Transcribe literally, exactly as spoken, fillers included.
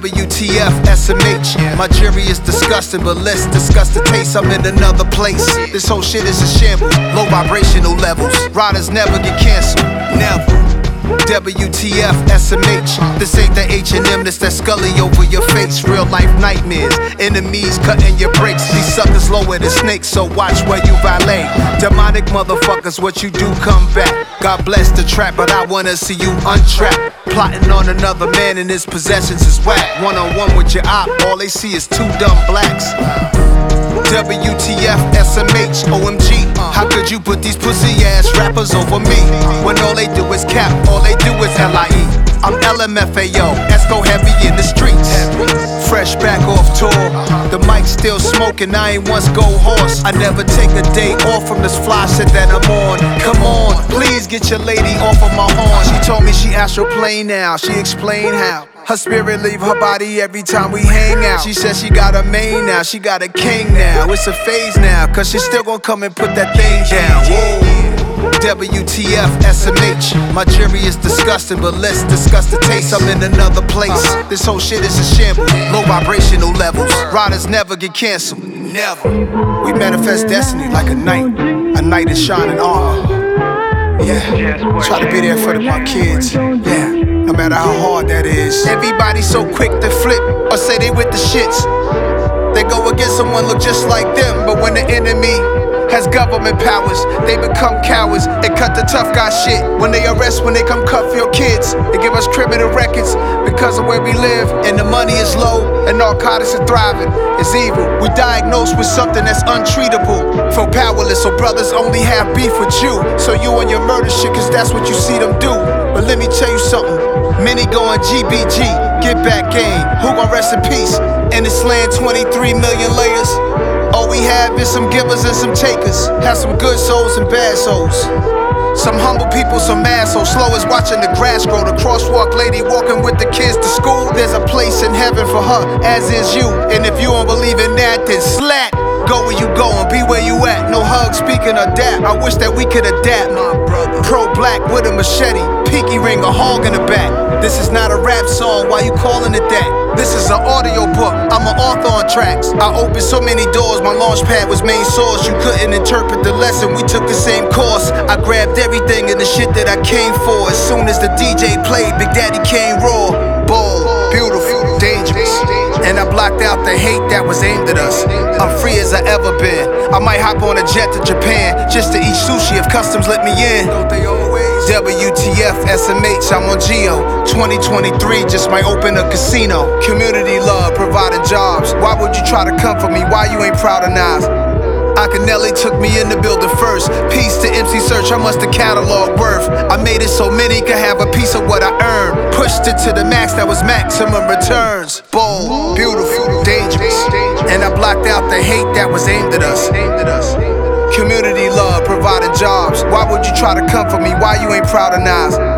W T F, S M H. My jury is disgusting, but let's discuss the taste. I'm in another place. This whole shit is a shambles. Low vibrational levels. Riders never get canceled. Never. W T F, S M H. This ain't the H and M, this that Scully over your face. Real life nightmares, enemies cutting your brakes. These suckers lower than snakes, so watch where you valet. Demonic motherfuckers, what you do, come back. God bless the trap, but I wanna see you untrapped. Plotting on another man and his possessions is whack. One on one with your op, all they see is two dumb blacks. W T F, S M H, O M G. How could you put these pussy ass rappers over me? When all they do is cap, all they do is L I E. I'm L M F A O, Esco heavy in the streets. Fresh back off tour, the mic still smoking, I ain't once go horse. I never take a day off from this fly shit that I'm on. Come on, please get your lady off of my horn. She told me she astral plane now, she explained how her spirit leave her body every time we hang out. She said she got a main now, she got a king now. It's a phase now, cause she still gon' come and put that thing down. Whoa. W T F, S M H. My jury is disgusting, but let's discuss the taste. I'm in another place. This whole shit is a shambles. Low vibrational levels. Riders never get canceled. Never. We manifest destiny like a night. A night is shining on. Yeah. Try to be there for the, my kids. Yeah. No matter how hard that is. Everybody so quick to flip or say they with the shits. They go against someone look just like them, but when the enemy has government powers, they become cowards and cut the tough guy shit. When they arrest, when they come cuff your kids, they give us criminal records because of where we live, and the money is low and narcotics are thriving. It's evil. We diagnosed with something that's untreatable. Feel powerless, so brothers only have beef with you. So you on your murder shit, cause that's what you see them do. But let me tell you something, many going G B G, get back game. Who gon' rest in peace? In this land, twenty-three million layers. All we have is some givers and some takers. Have some good souls and bad souls. Some humble people, some assholes. Slow as watching the grass grow. The crosswalk lady walking with the kids to school. There's a place in heaven for her, as is you. And if you don't believe in that, then slat. Go where you going, be where you at. No hug, speaking of that. I wish that we could adapt. Pro-black with a machete, pinky ring, a hog in the back. This is not a rap song, why you calling it that? This is an audio book, I'm an author on tracks. I opened so many doors, my launch pad was main source. You couldn't interpret the lesson, we took the same course. I grabbed everything and the shit that I came for. As soon as the D J played, Big Daddy came raw. Bold, beautiful, dangerous. And I blocked out the hate that was aimed at us. I'm free as I ever been. I might hop on a jet to Japan just to eat sushi if customs let me in. W T F, S M H, I'm on Geo. twenty twenty-three just might open a casino. Community love, providing jobs. Why would you try to come for me? Why you ain't proud of Nas? Akinelli took me in the building first. Peace to M C Search, how much the catalog worth? I made it so many could have a piece of what I earned. Pushed it to the max, that was maximum returns. Bold, beautiful, dangerous. And I blocked out the hate that was aimed at us. Community love, providing jobs. Why would you try to come for me? Why you ain't proud of Nas?